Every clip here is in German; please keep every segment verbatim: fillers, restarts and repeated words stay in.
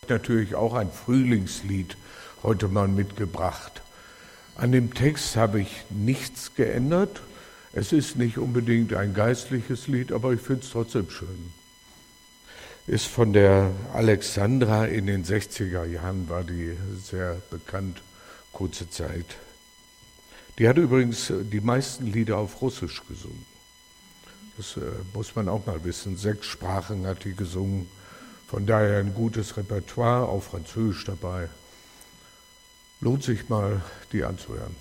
Natürlich auch ein Frühlingslied heute mal mitgebracht. An dem Text habe ich nichts geändert. Es ist nicht unbedingt ein geistliches Lied, aber ich finde es trotzdem schön. Ist von der Alexandra in den sechziger Jahren, war die sehr bekannt, kurze Zeit. Die hat übrigens die meisten Lieder auf Russisch gesungen. Das äh, muss man auch mal wissen. Sechs Sprachen hat die gesungen. Von daher ein gutes Repertoire, auch Französisch dabei. Lohnt sich mal, die anzuhören.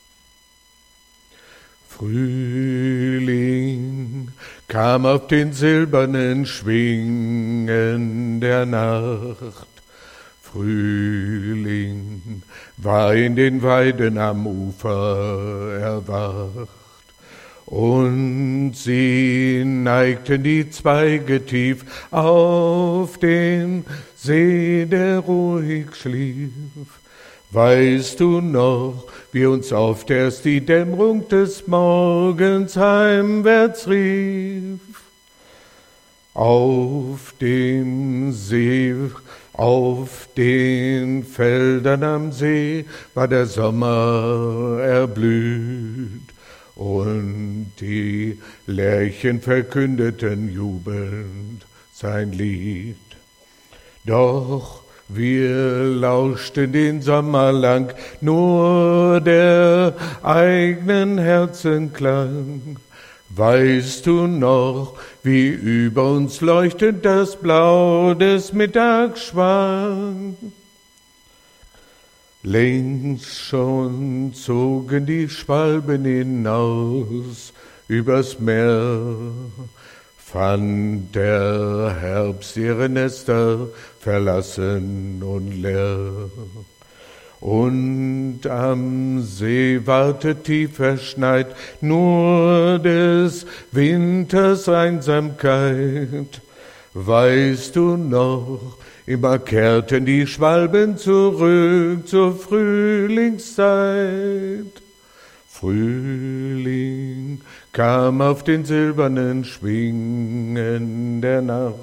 Frühling kam auf den silbernen Schwingen der Nacht. Frühling war in den Weiden am Ufer erwacht. Und sie neigten die Zweige tief auf den See, der ruhig schlief. Weißt du noch, wie uns oft erst die Dämmerung des Morgens heimwärts rief? Auf dem See, auf den Feldern am See war der Sommer erblüht. Und die Lerchen verkündeten jubelnd sein Lied. Doch wir lauschten den Sommer lang nur der eigenen Herzenklang. Weißt du noch, wie über uns leuchtet das Blau des Mittags schwang? Längst schon zogen die Schwalben hinaus übers Meer, fand der Herbst ihre Nester verlassen und leer. Und am See wartet tief verschneit nur des Winters Einsamkeit. Weißt du noch, immer kehrten die Schwalben zurück zur Frühlingszeit. Frühling kam auf den silbernen Schwingen der Nacht.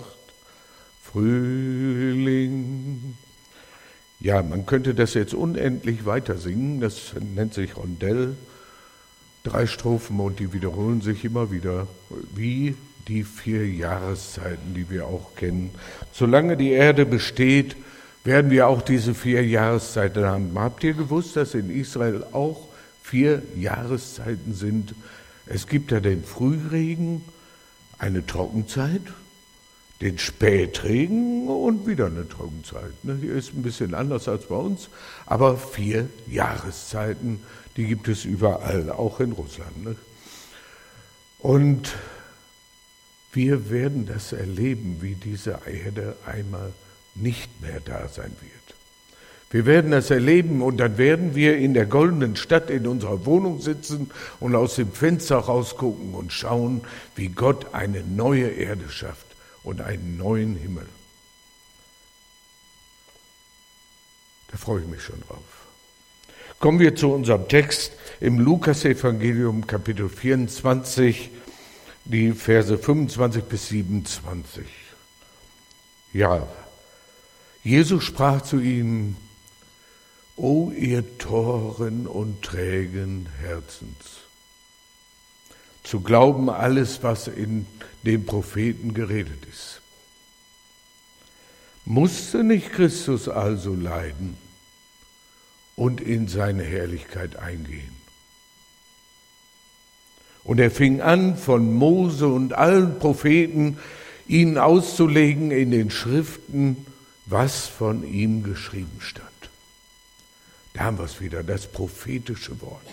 Frühling. Ja, man könnte das jetzt unendlich weiter singen. Das nennt sich Rondell. Drei Strophen und die wiederholen sich immer wieder, wie die vier Jahreszeiten, die wir auch kennen. Solange die Erde besteht, werden wir auch diese vier Jahreszeiten haben. Habt ihr gewusst, dass in Israel auch vier Jahreszeiten sind? Es gibt ja den Frühregen, eine Trockenzeit, den Spätregen und wieder eine Trockenzeit. Die ist ein bisschen anders als bei uns, aber vier Jahreszeiten, die gibt es überall, auch in Russland. Und wir werden das erleben, wie diese Erde einmal nicht mehr da sein wird. Wir werden das erleben und dann werden wir in der goldenen Stadt in unserer Wohnung sitzen und aus dem Fenster rausgucken und schauen, wie Gott eine neue Erde schafft und einen neuen Himmel. Da freue ich mich schon drauf. Kommen wir zu unserem Text im Lukas-Evangelium, Kapitel vierundzwanzig, die Verse fünfundzwanzig bis siebenundzwanzig. Ja, Jesus sprach zu ihnen: O ihr Toren und trägen Herzens, zu glauben alles, was in den Propheten geredet ist. Musste nicht Christus also leiden und in seine Herrlichkeit eingehen? Und er fing an, von Mose und allen Propheten ihnen auszulegen in den Schriften, was von ihm geschrieben stand. Da haben wir es wieder, das prophetische Wort.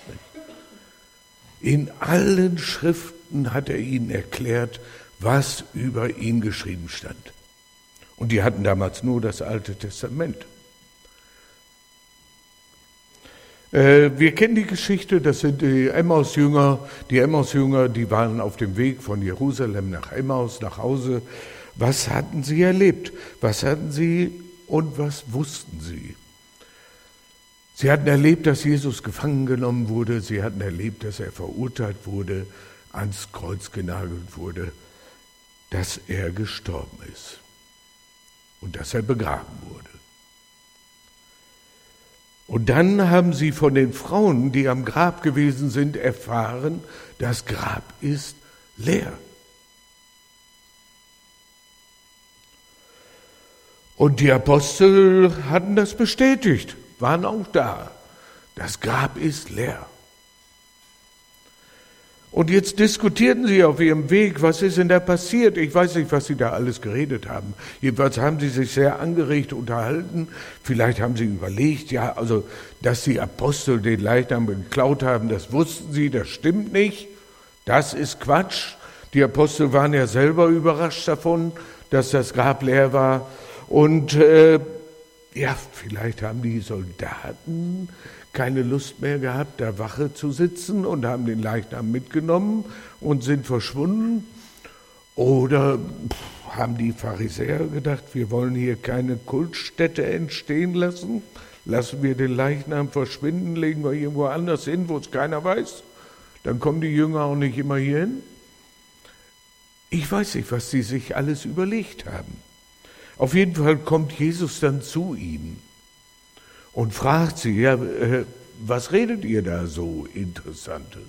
In allen Schriften hat er ihnen erklärt, was über ihn geschrieben stand. Und die hatten damals nur das Alte Testament. Wir kennen die Geschichte, das sind die Emmaus-Jünger. Die Emmaus-Jünger, die waren auf dem Weg von Jerusalem nach Emmaus, nach Hause. Was hatten sie erlebt? Was hatten sie und was wussten sie? Sie hatten erlebt, dass Jesus gefangen genommen wurde. Sie hatten erlebt, dass er verurteilt wurde, ans Kreuz genagelt wurde, dass er gestorben ist und dass er begraben wurde. Und dann haben sie von den Frauen, die am Grab gewesen sind, erfahren, das Grab ist leer. Und die Apostel hatten das bestätigt, waren auch da. Das Grab ist leer. Und jetzt diskutierten sie auf ihrem Weg, was ist denn da passiert? Ich weiß nicht, was sie da alles geredet haben. Jedenfalls haben sie sich sehr angeregt unterhalten. Vielleicht haben sie überlegt, ja, also, dass die Apostel den Leichnam geklaut haben, das wussten sie, das stimmt nicht. Das ist Quatsch. Die Apostel waren ja selber überrascht davon, dass das Grab leer war. Und äh, ja, vielleicht haben die Soldaten keine Lust mehr gehabt, da Wache zu sitzen und haben den Leichnam mitgenommen und sind verschwunden. Oder pff, haben die Pharisäer gedacht, wir wollen hier keine Kultstätte entstehen lassen, lassen wir den Leichnam verschwinden, legen wir irgendwo anders hin, wo es keiner weiß, dann kommen die Jünger auch nicht immer hier hin. Ich weiß nicht, was sie sich alles überlegt haben. Auf jeden Fall kommt Jesus dann zu ihnen und fragt sie, ja, äh, was redet ihr da so Interessantes?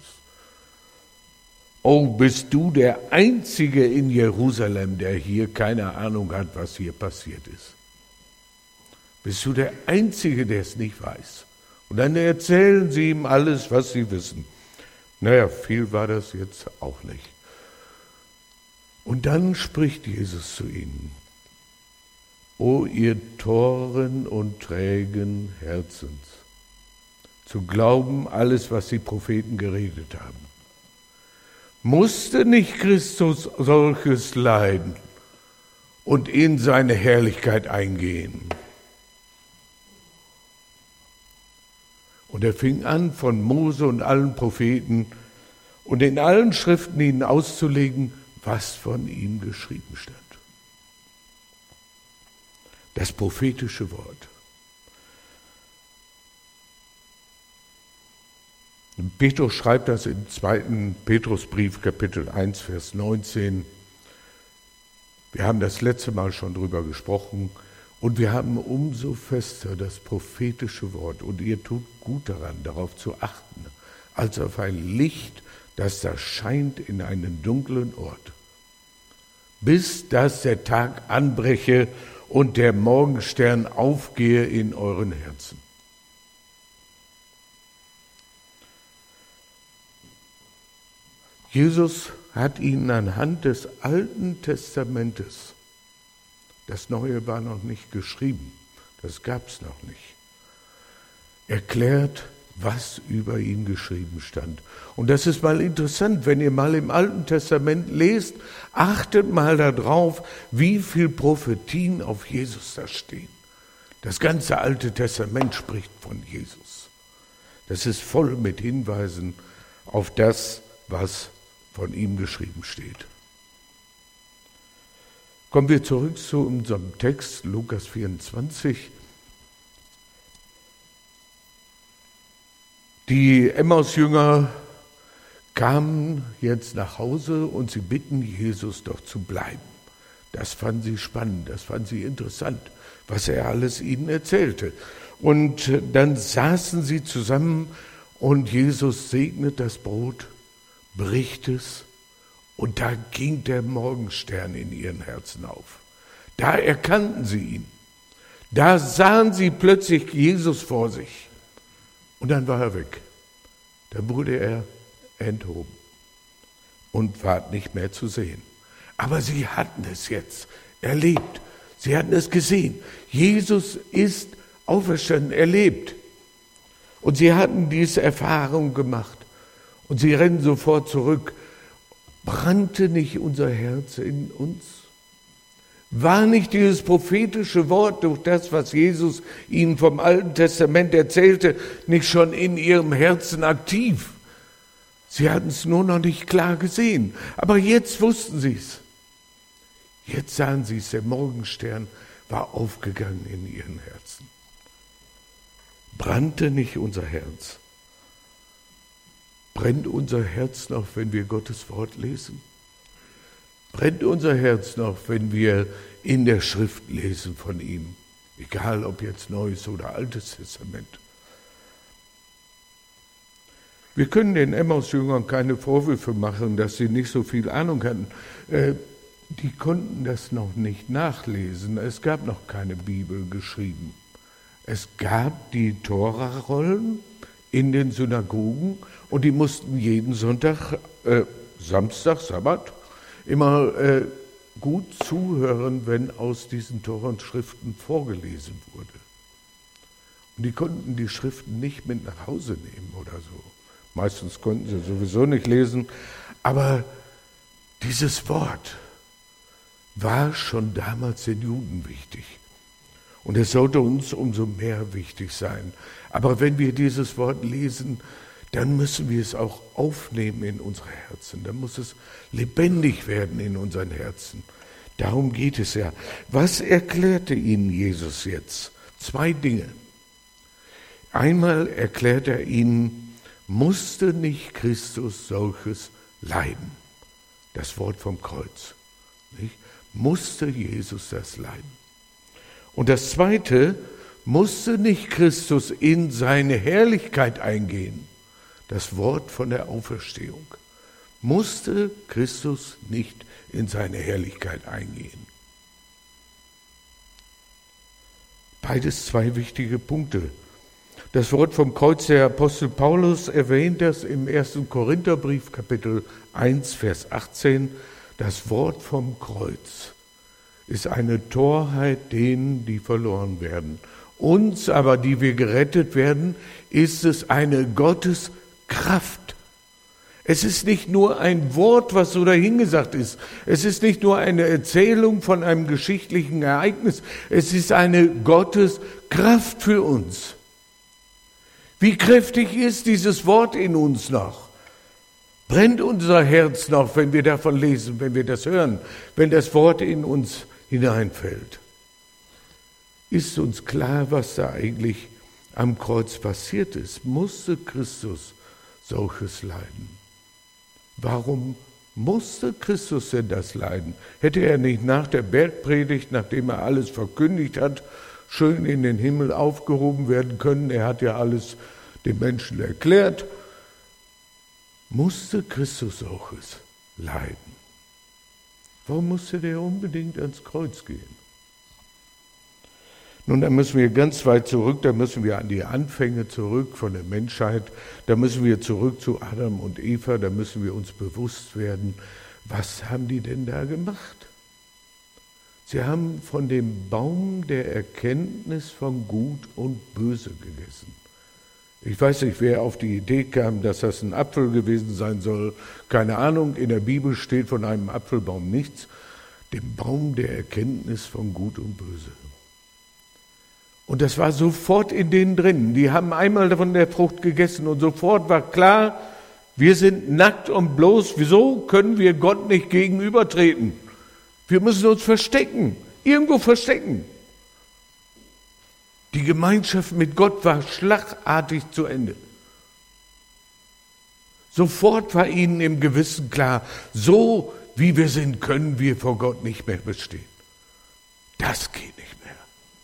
Oh, bist du der Einzige in Jerusalem, der hier keine Ahnung hat, was hier passiert ist? Bist du der Einzige, der es nicht weiß? Und dann erzählen sie ihm alles, was sie wissen. Naja, viel war das jetzt auch nicht. Und dann spricht Jesus zu ihnen. O ihr Toren und trägen Herzens, zu glauben alles, was die Propheten geredet haben. Musste nicht Christus solches leiden und in seine Herrlichkeit eingehen? Und er fing an, von Mose und allen Propheten und in allen Schriften ihnen auszulegen, was von ihm geschrieben stand. Das prophetische Wort. Petrus schreibt das im zweiten Petrusbrief, Kapitel eins, Vers neunzehn. Wir haben das letzte Mal schon drüber gesprochen und wir haben umso fester das prophetische Wort. Und ihr tut gut daran, darauf zu achten, als auf ein Licht, das da scheint in einen dunklen Ort, bis dass der Tag anbreche und der Morgenstern aufgehe in euren Herzen. Jesus hat ihnen anhand des Alten Testamentes, das Neue war noch nicht geschrieben, das gab es noch nicht, erklärt, was über ihn geschrieben stand. Und das ist mal interessant, wenn ihr mal im Alten Testament lest, achtet mal darauf, wie viel Prophetien auf Jesus da stehen. Das ganze Alte Testament spricht von Jesus. Das ist voll mit Hinweisen auf das, was von ihm geschrieben steht. Kommen wir zurück zu unserem Text, Lukas vierundzwanzig. Die Emmaus-Jünger kamen jetzt nach Hause und sie bitten Jesus doch zu bleiben. Das fanden sie spannend, das fanden sie interessant, was er alles ihnen erzählte. Und dann saßen sie zusammen und Jesus segnet das Brot, bricht es und da ging der Morgenstern in ihren Herzen auf. Da erkannten sie ihn. Da sahen sie plötzlich Jesus vor sich. Und dann war er weg. Dann wurde er enthoben und war nicht mehr zu sehen. Aber sie hatten es jetzt erlebt. Sie hatten es gesehen. Jesus ist auferstanden, er lebt. Und sie hatten diese Erfahrung gemacht. Und sie rennen sofort zurück. Brannte nicht unser Herz in uns? War nicht dieses prophetische Wort durch das, was Jesus ihnen vom Alten Testament erzählte, nicht schon in ihrem Herzen aktiv? Sie hatten es nur noch nicht klar gesehen, aber jetzt wussten sie es. Jetzt sahen sie es, der Morgenstern war aufgegangen in ihren Herzen. Brannte nicht unser Herz? Brennt unser Herz noch, wenn wir Gottes Wort lesen? Brennt unser Herz noch, wenn wir in der Schrift lesen von ihm? Egal, ob jetzt Neues oder Altes Testament. Wir können den Emmaus-Jüngern keine Vorwürfe machen, dass sie nicht so viel Ahnung hatten. Äh, die konnten das noch nicht nachlesen. Es gab noch keine Bibel geschrieben. Es gab die Tora-Rollen in den Synagogen und die mussten jeden Sonntag, äh, Samstag, Sabbat, immer äh, gut zuhören, wenn aus diesen Tora-Schriften vorgelesen wurde. Und die konnten die Schriften nicht mit nach Hause nehmen oder so. Meistens konnten sie sowieso nicht lesen, aber dieses Wort war schon damals den Juden wichtig. Und es sollte uns umso mehr wichtig sein. Aber wenn wir dieses Wort lesen, dann müssen wir es auch aufnehmen in unsere Herzen. Dann muss es lebendig werden in unseren Herzen. Darum geht es ja. Was erklärte ihnen Jesus jetzt? Zwei Dinge. Einmal erklärt er ihnen, musste nicht Christus solches leiden? Das Wort vom Kreuz. Nicht? Musste Jesus das leiden? Und das Zweite, musste nicht Christus in seine Herrlichkeit eingehen? Das Wort von der Auferstehung. Musste Christus nicht in seine Herrlichkeit eingehen? Beides zwei wichtige Punkte. Das Wort vom Kreuz, der Apostel Paulus erwähnt das im ersten Korintherbrief, Kapitel eins, Vers achtzehn. Das Wort vom Kreuz ist eine Torheit denen, die verloren werden. Uns aber, die wir gerettet werden, ist es eine Gotteskraft. Es ist nicht nur ein Wort, was so dahingesagt ist. Es ist nicht nur eine Erzählung von einem geschichtlichen Ereignis. Es ist eine Gotteskraft für uns. Wie kräftig ist dieses Wort in uns noch? Brennt unser Herz noch, wenn wir davon lesen, wenn wir das hören, wenn das Wort in uns hineinfällt? Ist uns klar, was da eigentlich am Kreuz passiert ist? Musste Christus solches leiden? Warum musste Christus denn das leiden? Hätte er nicht nach der Bergpredigt, nachdem er alles verkündigt hat, schön in den Himmel aufgehoben werden können? Er hat ja alles den Menschen erklärt. Musste Christus solches leiden? Warum musste der unbedingt ans Kreuz gehen? Nun, da müssen wir ganz weit zurück, da müssen wir an die Anfänge zurück von der Menschheit, da müssen wir zurück zu Adam und Eva, da müssen wir uns bewusst werden, was haben die denn da gemacht? Sie haben von dem Baum der Erkenntnis von Gut und Böse gegessen. Ich weiß nicht, wer auf die Idee kam, dass das ein Apfel gewesen sein soll. Keine Ahnung, in der Bibel steht von einem Apfelbaum nichts. Dem Baum der Erkenntnis von Gut und Böse. Und das war sofort in denen drin. Die haben einmal von der Frucht gegessen und sofort war klar, wir sind nackt und bloß. Wieso können wir Gott nicht gegenübertreten? Wir müssen uns verstecken, irgendwo verstecken. Die Gemeinschaft mit Gott war schlagartig zu Ende. Sofort war ihnen im Gewissen klar, so wie wir sind, können wir vor Gott nicht mehr bestehen. Das geht nicht mehr.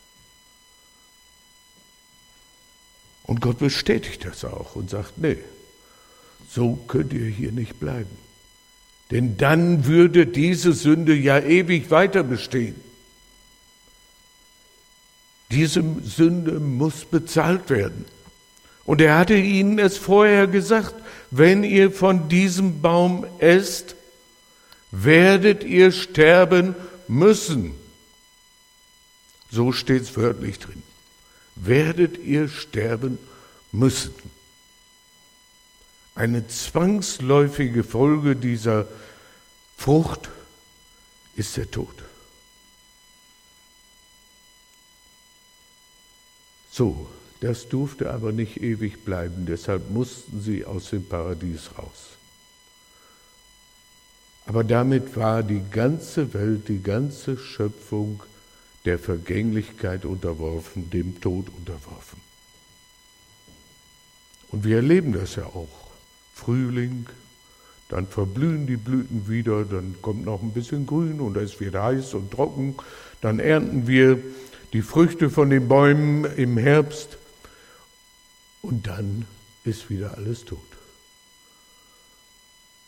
Und Gott bestätigt das auch und sagt, nee, so könnt ihr hier nicht bleiben. Denn dann würde diese Sünde ja ewig weiter bestehen. Diese Sünde muss bezahlt werden. Und er hatte ihnen es vorher gesagt, wenn ihr von diesem Baum esst, werdet ihr sterben müssen. So steht es wörtlich drin. Werdet ihr sterben müssen. Eine zwangsläufige Folge dieser Frucht ist der Tod. So, das durfte aber nicht ewig bleiben, deshalb mussten sie aus dem Paradies raus. Aber damit war die ganze Welt, die ganze Schöpfung der Vergänglichkeit unterworfen, dem Tod unterworfen. Und wir erleben das ja auch. Frühling, dann verblühen die Blüten wieder, dann kommt noch ein bisschen Grün und es wird heiß und trocken. Dann ernten wir die Früchte von den Bäumen im Herbst und dann ist wieder alles tot.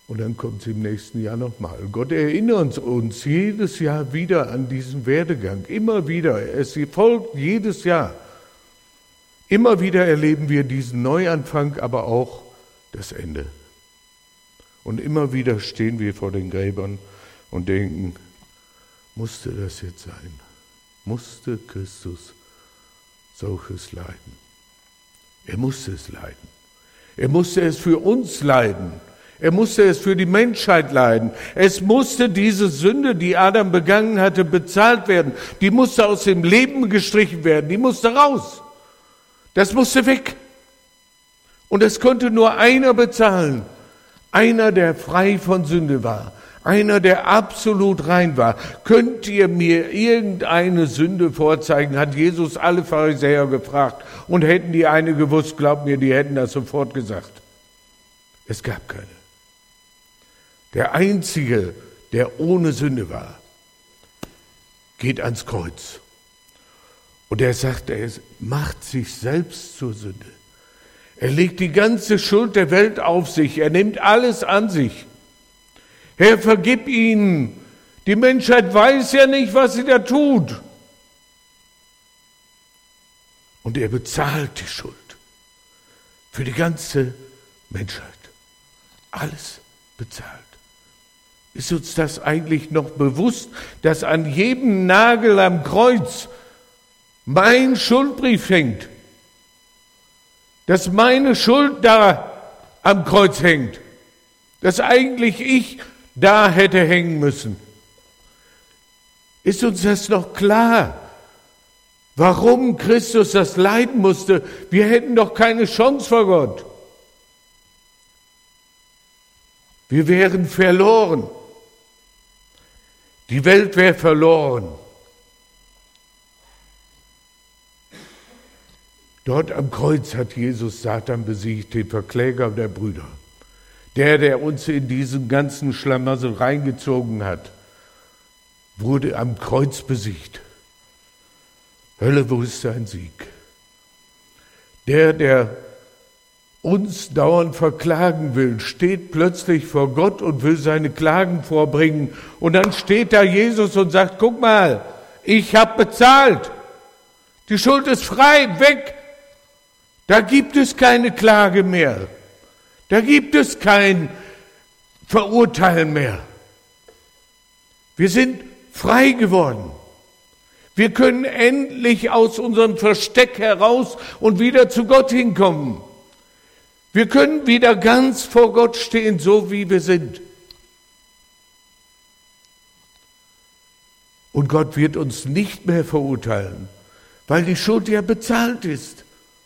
Und dann kommt es im nächsten Jahr nochmal. Gott erinnert uns jedes Jahr wieder an diesen Werdegang. Immer wieder. Es folgt jedes Jahr. Immer wieder erleben wir diesen Neuanfang, aber auch das Ende. Und immer wieder stehen wir vor den Gräbern und denken, musste das jetzt sein? Musste Christus solches leiden? Er musste es leiden. Er musste es für uns leiden. Er musste es für die Menschheit leiden. Es musste diese Sünde, die Adam begangen hatte, bezahlt werden. Die musste aus dem Leben gestrichen werden. Die musste raus. Das musste weg. Und es konnte nur einer bezahlen. Einer, der frei von Sünde war. Einer, der absolut rein war. Könnt ihr mir irgendeine Sünde vorzeigen? Hat Jesus alle Pharisäer gefragt. Und hätten die eine gewusst, glaubt mir, die hätten das sofort gesagt. Es gab keine. Der Einzige, der ohne Sünde war, geht ans Kreuz. Und er sagt, er macht sich selbst zur Sünde. Er legt die ganze Schuld der Welt auf sich. Er nimmt alles an sich. Herr, vergib ihnen. Die Menschheit weiß ja nicht, was sie da tut. Und er bezahlt die Schuld für die ganze Menschheit. Alles bezahlt. Ist uns das eigentlich noch bewusst, dass an jedem Nagel am Kreuz mein Schuldbrief hängt? Dass meine Schuld da am Kreuz hängt? Dass eigentlich ich da hätte hängen müssen? Ist uns das noch klar? Warum Christus das leiden musste? Wir hätten doch keine Chance vor Gott. Wir wären verloren. Die Welt wäre verloren. Dort am Kreuz hat Jesus Satan besiegt, den Verkläger der Brüder. Der, der uns in diesen ganzen Schlamassel reingezogen hat, wurde am Kreuz besiegt. Hölle, wo ist dein Sieg? Der, der uns dauernd verklagen will, steht plötzlich vor Gott und will seine Klagen vorbringen. Und dann steht da Jesus und sagt, guck mal, ich habe bezahlt. Die Schuld ist frei, weg. Da gibt es keine Klage mehr. Da gibt es kein Verurteilen mehr. Wir sind frei geworden. Wir können endlich aus unserem Versteck heraus und wieder zu Gott hinkommen. Wir können wieder ganz vor Gott stehen, so wie wir sind. Und Gott wird uns nicht mehr verurteilen, weil die Schuld ja bezahlt ist.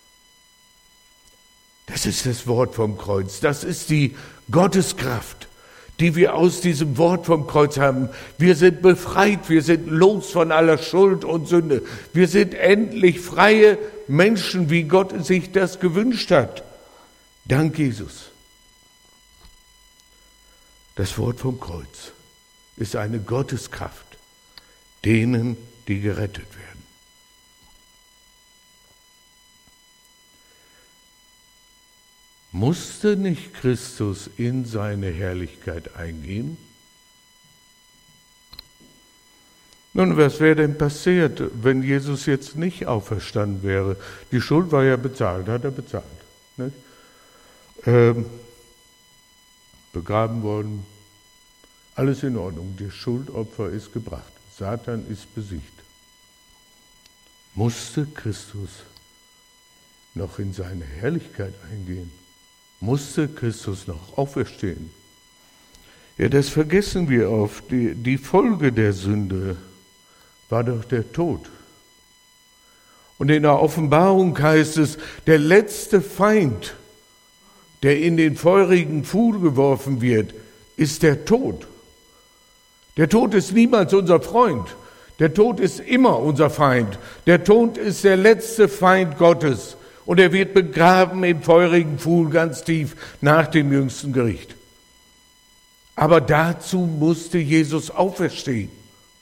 Das ist das Wort vom Kreuz. Das ist die Gotteskraft, die wir aus diesem Wort vom Kreuz haben. Wir sind befreit, wir sind los von aller Schuld und Sünde. Wir sind endlich freie Menschen, wie Gott sich das gewünscht hat. Dank Jesus. Das Wort vom Kreuz ist eine Gotteskraft denen, die gerettet werden. Musste nicht Christus in seine Herrlichkeit eingehen? Nun, was wäre denn passiert, wenn Jesus jetzt nicht auferstanden wäre? Die Schuld war ja bezahlt, hat er bezahlt. Nicht? Ähm, begraben worden, alles in Ordnung, das Schuldopfer ist gebracht, Satan ist besiegt. Musste Christus noch in seine Herrlichkeit eingehen? Musste Christus noch auferstehen? Ja, das vergessen wir oft. Die, die Folge der Sünde war doch der Tod. Und in der Offenbarung heißt es, der letzte Feind, der in den feurigen Pfuhl geworfen wird, ist der Tod. Der Tod ist niemals unser Freund. Der Tod ist immer unser Feind. Der Tod ist der letzte Feind Gottes. Und er wird begraben im feurigen Pfuhl ganz tief nach dem jüngsten Gericht. Aber dazu musste Jesus auferstehen.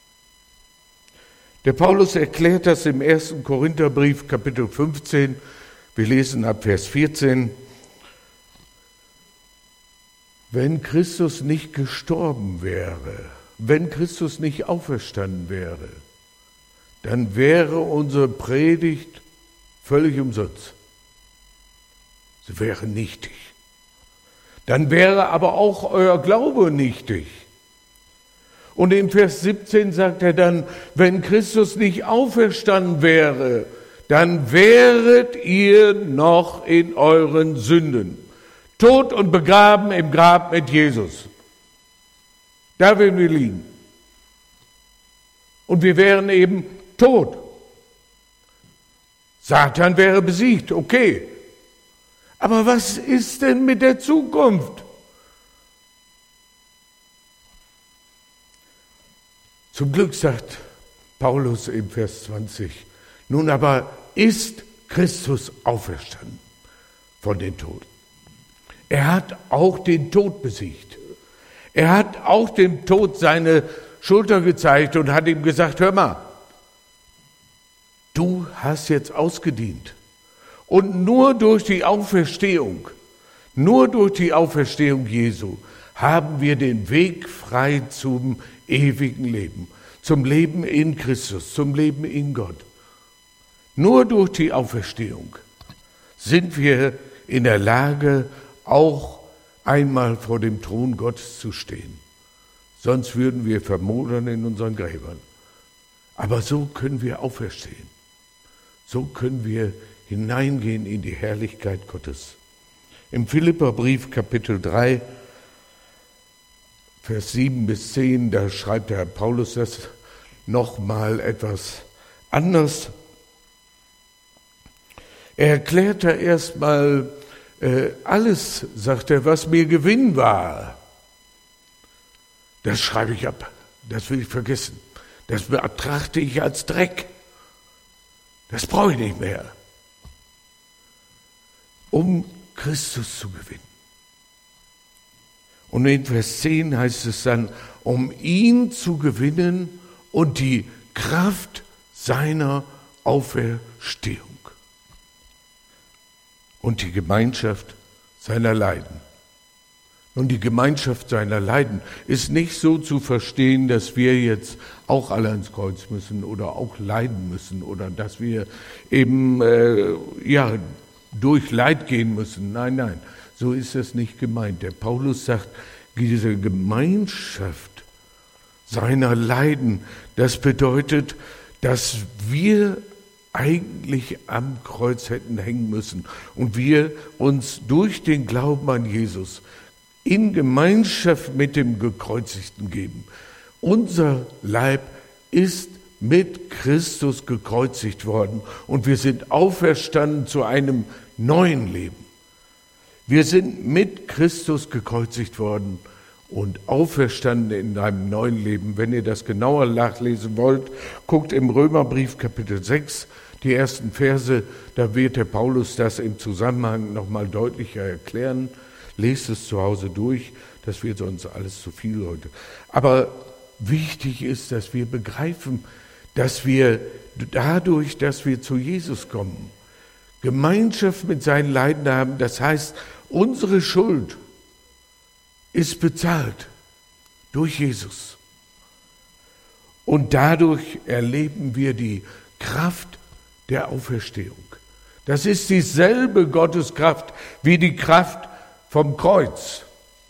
Der Paulus erklärt das im ersten Korintherbrief, Kapitel fünfzehn. Wir lesen ab Vers vierzehn. Wenn Christus nicht gestorben wäre, wenn Christus nicht auferstanden wäre, dann wäre unsere Predigt völlig umsonst. Sie wäre nichtig. Dann wäre aber auch euer Glaube nichtig. Und im Vers siebzehn sagt er dann, wenn Christus nicht auferstanden wäre, dann wäret ihr noch in euren Sünden, tot und begraben im Grab mit Jesus. Da würden wir liegen. Und wir wären eben tot. Satan wäre besiegt, okay. Aber was ist denn mit der Zukunft? Zum Glück sagt Paulus im Vers zwanzig, nun aber ist Christus auferstanden von den Toten. Er hat auch den Tod besiegt. Er hat auch dem Tod seine Schulter gezeigt und hat ihm gesagt, hör mal, du hast jetzt ausgedient. Und nur durch die Auferstehung, nur durch die Auferstehung Jesu haben wir den Weg frei zum ewigen Leben, zum Leben in Christus, zum Leben in Gott. Nur durch die Auferstehung sind wir in der Lage, auch einmal vor dem Thron Gottes zu stehen. Sonst würden wir vermodern in unseren Gräbern. Aber so können wir auferstehen. So können wir hineingehen in die Herrlichkeit Gottes. Im Philipperbrief Kapitel drei, Vers sieben bis zehn, da schreibt der Herr Paulus das nochmal etwas anders. Er erklärt da erstmal äh, alles, sagt er, was mir Gewinn war. Das schreibe ich ab, das will ich vergessen. Das betrachte ich als Dreck. Das brauche ich nicht mehr. Um Christus zu gewinnen. Und in Vers zehn heißt es dann, um ihn zu gewinnen und die Kraft seiner Auferstehung und die Gemeinschaft seiner Leiden. Und die Gemeinschaft seiner Leiden ist nicht so zu verstehen, dass wir jetzt auch alle ans Kreuz müssen oder auch leiden müssen oder dass wir eben äh, ja durch Leid gehen müssen. Nein, nein, so ist das nicht gemeint. Der Paulus sagt, diese Gemeinschaft seiner Leiden, das bedeutet, dass wir eigentlich am Kreuz hätten hängen müssen und wir uns durch den Glauben an Jesus in Gemeinschaft mit dem Gekreuzigten geben. Unser Leib ist mit Christus gekreuzigt worden und wir sind auferstanden zu einem neuen Leben. Wir sind mit Christus gekreuzigt worden und auferstanden in einem neuen Leben. Wenn ihr das genauer nachlesen wollt, guckt im Römerbrief Kapitel sechs, die ersten Verse, da wird der Paulus das im Zusammenhang nochmal deutlicher erklären. Lest es zu Hause durch, das wird sonst alles zu viel heute. Aber wichtig ist, dass wir begreifen, dass wir dadurch, dass wir zu Jesus kommen, Gemeinschaft mit seinen Leiden haben. Das heißt, unsere Schuld ist bezahlt durch Jesus. Und dadurch erleben wir die Kraft der Auferstehung. Das ist dieselbe Gotteskraft wie die Kraft vom Kreuz.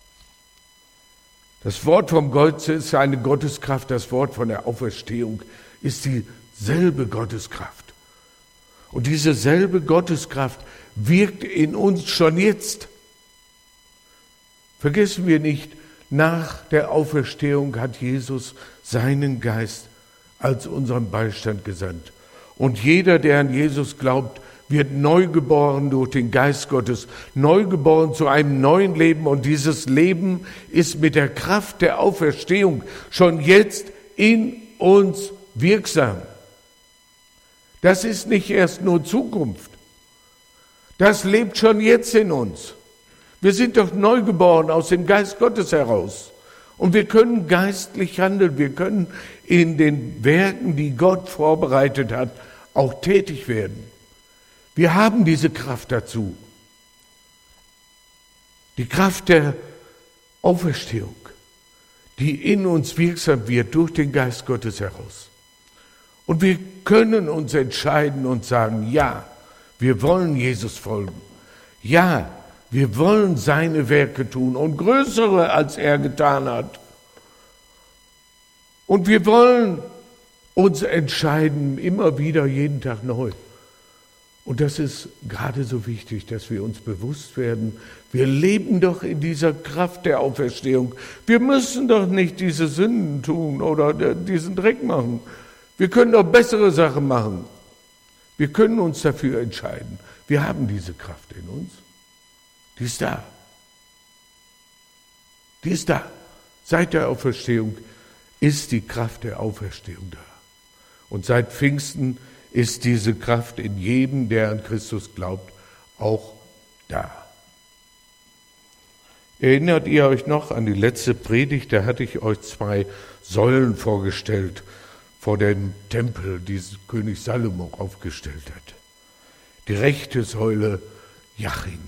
Das Wort vom Kreuz ist eine Gotteskraft, das Wort von der Auferstehung ist dieselbe Gotteskraft. Und diese selbe Gotteskraft wirkt in uns schon jetzt. Vergessen wir nicht, nach der Auferstehung hat Jesus seinen Geist als unseren Beistand gesandt. Und jeder, der an Jesus glaubt, wird neu geboren durch den Geist Gottes, neu geboren zu einem neuen Leben. Und dieses Leben ist mit der Kraft der Auferstehung schon jetzt in uns wirksam. Das ist nicht erst nur Zukunft. Das lebt schon jetzt in uns. Wir sind doch neu geboren aus dem Geist Gottes heraus. Und wir können geistlich handeln. Wir können in den Werken, die Gott vorbereitet hat, auch tätig werden. Wir haben diese Kraft dazu. Die Kraft der Auferstehung, die in uns wirksam wird durch den Geist Gottes heraus. Und wir können uns entscheiden und sagen, ja, wir wollen Jesus folgen. Ja, wir wollen seine Werke tun und größere, als er getan hat. Und wir wollen uns entscheiden, immer wieder, jeden Tag neu. Und das ist gerade so wichtig, dass wir uns bewusst werden, wir leben doch in dieser Kraft der Auferstehung. Wir müssen doch nicht diese Sünden tun oder diesen Dreck machen. Wir können doch bessere Sachen machen. Wir können uns dafür entscheiden. Wir haben diese Kraft in uns. Die ist da. Die ist da. Seit der Auferstehung ist die Kraft der Auferstehung da. Und seit Pfingsten ist diese Kraft in jedem, der an Christus glaubt, auch da. Erinnert ihr euch noch an die letzte Predigt? Da hatte ich euch zwei Säulen vorgestellt vor dem Tempel, die König Salomo aufgestellt hat. Die rechte Säule Jachim.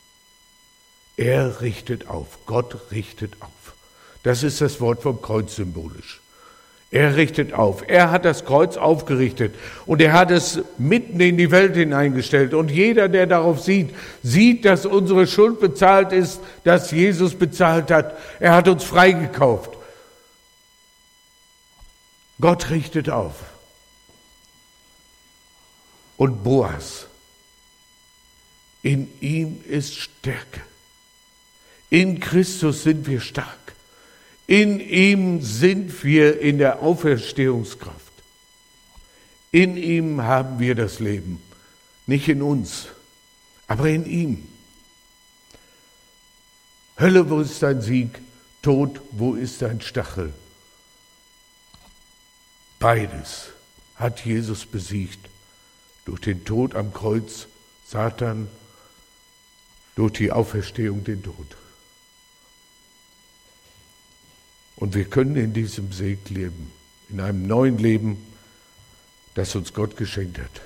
Er richtet auf, Gott richtet auf. Das ist das Wort vom Kreuz symbolisch. Er richtet auf. Er hat das Kreuz aufgerichtet und er hat es mitten in die Welt hineingestellt. Und jeder, der darauf sieht, sieht, dass unsere Schuld bezahlt ist, dass Jesus bezahlt hat. Er hat uns freigekauft. Gott richtet auf. Und Boas, in ihm ist Stärke. In Christus sind wir stark. In ihm sind wir in der Auferstehungskraft. In ihm haben wir das Leben. Nicht in uns, aber in ihm. Hölle, wo ist dein Sieg? Tod, wo ist dein Stachel? Beides hat Jesus besiegt. Durch den Tod am Kreuz, Satan, durch die Auferstehung den Tod. Und wir können in diesem Segen leben, in einem neuen Leben, das uns Gott geschenkt hat.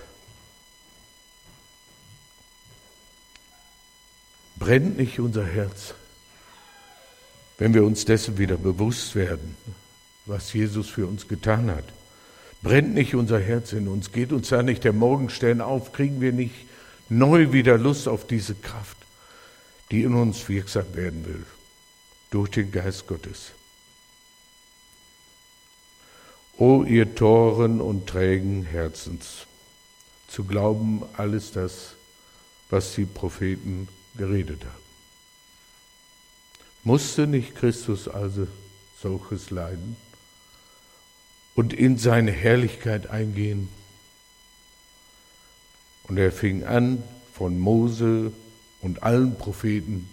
Brennt nicht unser Herz, wenn wir uns dessen wieder bewusst werden, was Jesus für uns getan hat? Brennt nicht unser Herz in uns? Geht uns da nicht der Morgenstern auf? Kriegen wir nicht neu wieder Lust auf diese Kraft, die in uns wirksam werden will, durch den Geist Gottes? O ihr Toren und trägen Herzens, zu glauben alles das, was die Propheten geredet haben. Musste nicht Christus also solches leiden und in seine Herrlichkeit eingehen? Und er fing an von Mose und allen Propheten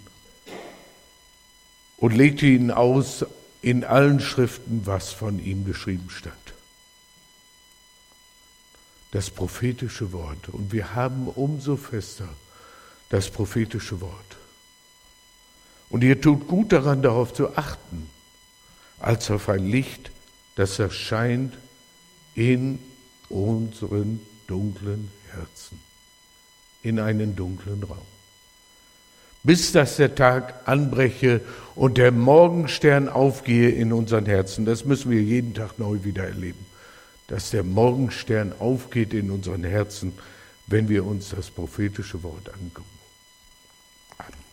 und legte ihnen aus in allen Schriften, was von ihm geschrieben stand. Das prophetische Wort. Und wir haben umso fester das prophetische Wort. Und ihr tut gut daran, darauf zu achten, als auf ein Licht, das erscheint in unseren dunklen Herzen, in einen dunklen Raum. Bis dass der Tag anbreche und der Morgenstern aufgehe in unseren Herzen. Das müssen wir jeden Tag neu wieder erleben. Dass der Morgenstern aufgeht in unseren Herzen, wenn wir uns das prophetische Wort angucken. Amen.